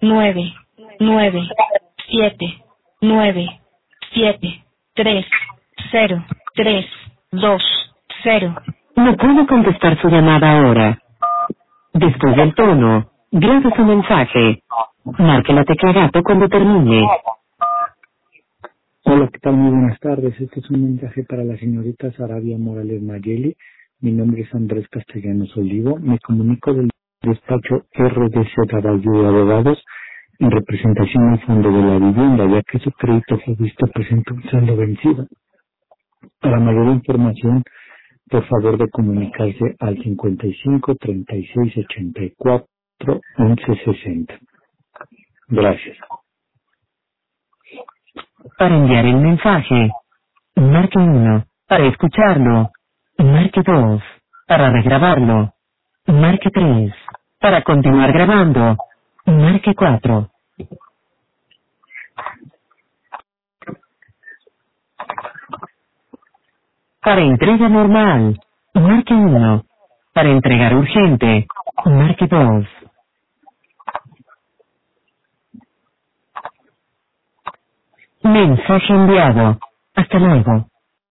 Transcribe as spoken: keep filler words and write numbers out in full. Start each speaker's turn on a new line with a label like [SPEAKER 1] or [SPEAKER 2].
[SPEAKER 1] nueve, nueve, siete, nueve, siete, tres, cero, tres, dos, cero.
[SPEAKER 2] No puedo contestar su llamada ahora. Después del tono, grabe su mensaje. Marque la tecla gato cuando termine.
[SPEAKER 3] Hola, ¿qué tal? Muy buenas tardes. Este es un mensaje para la señorita Sarabia Morales Mayeli. Mi nombre es Andrés Castellanos Olivo. Me comunico del despacho R D C Caballo de Abogados en representación al Fondo de la Vivienda, ya que su crédito fue visto presenta un saldo vencido. Para mayor información, por favor de comunicarse al cincuenta y cinco, treinta y seis, ochenta y cuatro, once sesenta. Gracias.
[SPEAKER 2] Para enviar el mensaje, marque uno. Para escucharlo, marque dos. Para regrabarlo, marque tres. Para continuar grabando, marque cuatro. Para entrega normal, marque uno. Para entregar urgente, marque dos. Mensaje enviado. Hasta luego.